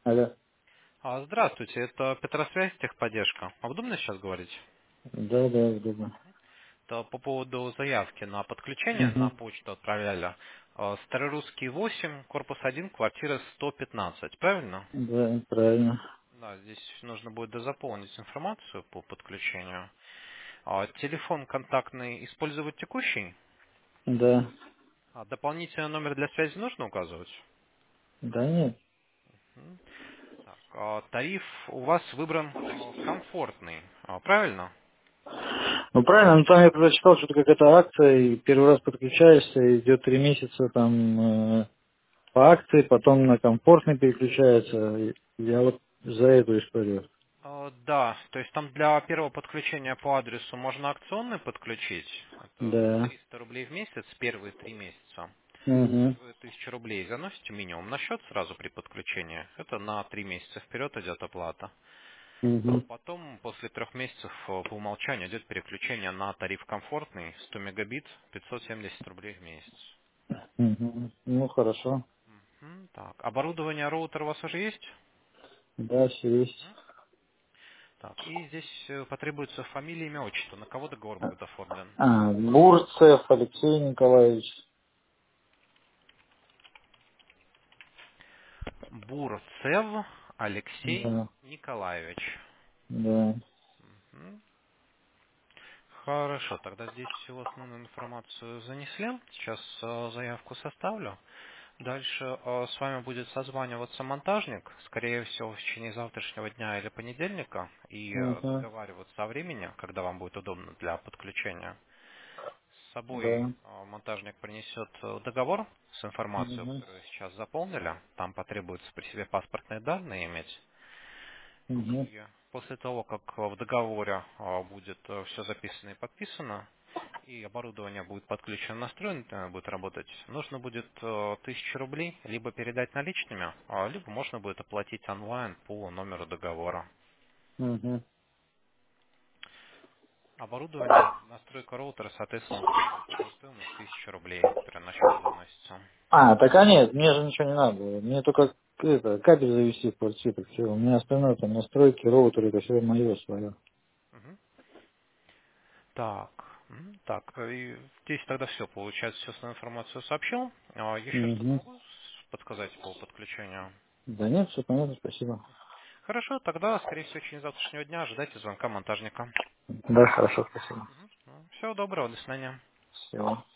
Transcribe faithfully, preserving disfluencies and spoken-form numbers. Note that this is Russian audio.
Алло. А, Здравствуйте, это Петросвязь, техподдержка. А удобно сейчас говорить? Да, да, удобно. Это по поводу заявки на подключение на Угу. почту отправляли. А, Старорусский восемь, корпус один, квартира сто пятнадцать, правильно? Да, правильно. Да, здесь нужно будет дозаполнить информацию по подключению. А, Телефон контактный использовать текущий? Да. А дополнительный номер для связи нужно указывать? Да нет. М. Так, а тариф у вас выбран а, комфортный, а, правильно? Ну правильно, ну там я прочитал, что-то какая-то акция, и первый раз подключаешься, идет три месяца там э, по акции, потом на комфортный переключается. И Я вот за эту историю. Э, Да, то есть там для первого подключения по адресу можно акционный подключить. Это Да. триста рублей в месяц, первые три месяца. То Угу. есть вы тысячу рублей заносите минимум на счет сразу при подключении. Это на три месяца вперед идет оплата. А Угу. потом, после трех месяцев, э, по умолчанию идет переключение на тариф комфортный, сто мегабит, пятьсот семьдесят рублей в месяц. Угу. Ну хорошо. Мгм. Так, оборудование роутер у вас уже есть? Да, все есть. Так, и здесь э, потребуется фамилия, имя, отчество. На кого договор будет оформлен? А, Бурцев Алексей Николаевич. Бурцев Алексей Да. Николаевич. Да. Мгм. Хорошо, тогда здесь всю основную информацию занесли. Сейчас э, заявку составлю. Дальше э, с вами будет созваниваться монтажник, скорее всего, в течение завтрашнего дня или понедельника, и э, Угу. договариваться о времени, когда вам будет удобно для подключения. С собой Да. э, монтажник принесет э, договор с информацией, Угу. которую сейчас заполнили. Там потребуется при себе паспортные данные иметь. Угу. И после того, как э, в договоре э, будет все записано и подписано, и оборудование будет подключено, настроено, э, будет работать, нужно будет э, тысячу рублей либо передать наличными, а, либо можно будет оплатить онлайн по номеру договора. Угу. Оборудование, настройка роутера, соответственно, указывает такую стоимость тысяча рублей, которая на счет заносится. А, так а нет, мне же ничего не надо. Мне только это, кабель завести в квартиру, все. У меня остальное там настройки, роутеры, это все мое свое. Мгм. Так, м, так, э, и здесь тогда все, получается, всю основную информацию сообщил. А, Еще что-то Угу. могу с- подсказать по подключению? Да нет, все понятно, спасибо. Хорошо, тогда, скорее всего, в течение завтрашнего дня ожидайте звонка монтажника. Да, хорошо, спасибо. Всего доброго, до свидания. Всего.